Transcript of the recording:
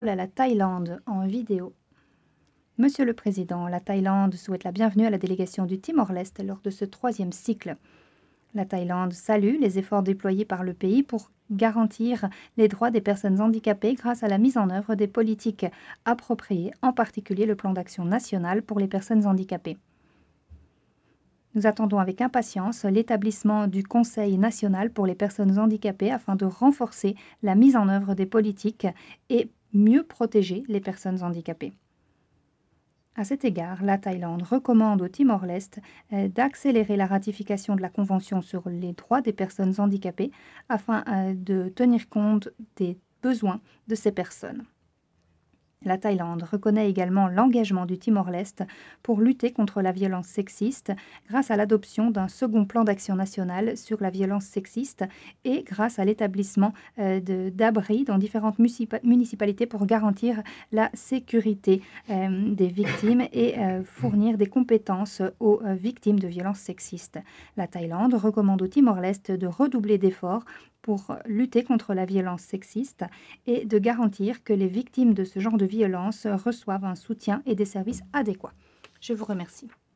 à la Thaïlande en vidéo. Monsieur le Président, la Thaïlande souhaite la bienvenue à la délégation du Timor-Leste lors de ce troisième cycle. La Thaïlande salue les efforts déployés par le pays pour garantir les droits des personnes handicapées grâce à la mise en œuvre des politiques appropriées, en particulier le plan d'action national pour les personnes handicapées. Nous attendons avec impatience l'établissement du Conseil national pour les personnes handicapées afin de renforcer la mise en œuvre des politiques et mieux protéger les personnes handicapées. À cet égard, la Thaïlande recommande au Timor-Leste d'accélérer la ratification de la Convention sur les droits des personnes handicapées afin de tenir compte des besoins de ces personnes. La Thaïlande reconnaît également l'engagement du Timor-Leste pour lutter contre la violence sexiste grâce à l'adoption d'un second plan d'action national sur la violence sexiste et grâce à l'établissement d'abris dans différentes municipalités pour garantir la sécurité des victimes et fournir des compétences aux victimes de violences sexistes. La Thaïlande recommande au Timor-Leste de redoubler d'efforts pour lutter contre la violence sexiste et de garantir que les victimes de ce genre de violence reçoivent un soutien et des services adéquats. Je vous remercie.